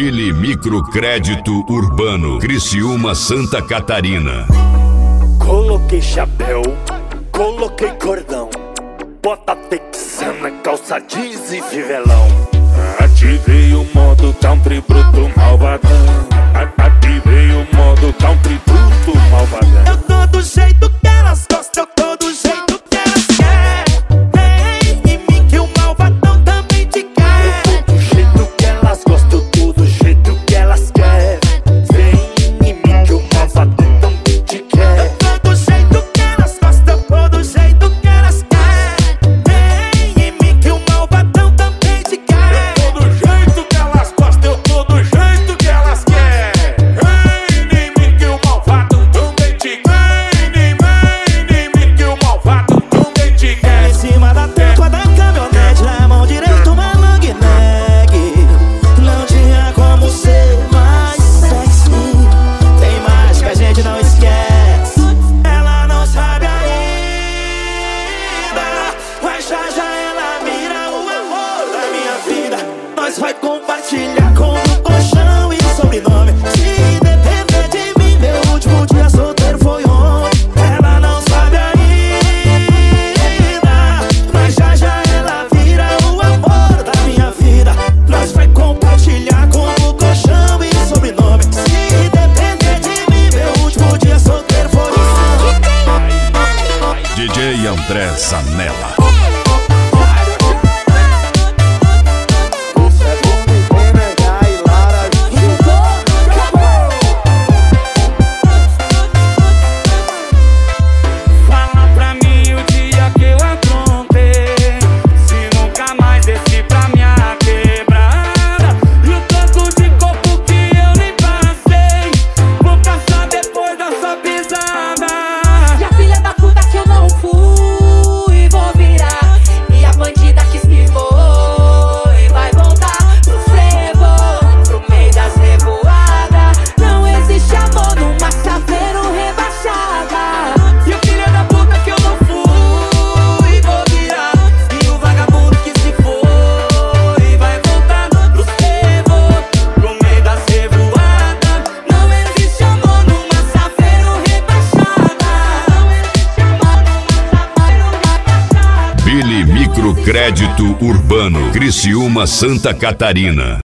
Billy Microcrédito Urbano, Criciúma, Santa Catarina. Coloquei chapéu, coloquei cordão, bota texana, calça jeans e fivelão. Ativei o modo country bruto malvadão. Ativei o modo country bruto malvadão. Eu tô do jeito que elas gostam, eu tô do jeito que elas querem. Vem em mim que o malvadão também te quer. Eu tô do jeito que elas gostam, eu tô do jeito que elas querem. Vem em mim que o malvadão também te quer. Eu tô do jeito que elas gostam, eu tô do jeito que elas querem. Vem em mim que o malvadão também te quer. Eu tô do jeito que elas gostam, eu tô do jeito que elas querem. Vem em mim que o malvado também te quer. Vem em mim que o malvado também te quer. Em cima da tampa da caminhonete, na mão direita uma long neck. Não tinha como ser mais sexy. Tem mais que a gente não esquece. Ela não sabe ainda, mas já ela vira o amor da minha vida. Nós vai compartilhar com o colchão e sobrenome. Se depender de mim, meu último dia solteiro foi ontem. Ela não sabe ainda, mas já ela vira o amor da minha vida. Nós vai compartilhar com o colchão e sobrenome. Se depender de mim, meu último dia solteiro foi ontem. DJ André Zanella. Fala pra mim o dia que eu aprontei, se nunca mais desci pra minha quebrada. E o tanto de corpo que eu nem passei, vou passar depois da sua pisada. E a filha da puta que eu não fui, vou virar. E a bandida que se foi, vai voltar pro frevo, pro meio das revoadas. Não existe amor numa saveiro rebaixada. E o filho da puta que eu não fui, vou virar. E o vagabundo que se foi, vai voltar pro frevo, pro meio das revoadas. Não existe amor numa saveiro rebaixada. Não existe amor numa saveiro rebaixada. Billy Microcrédito Urbano, Criciúma, Santa Catarina.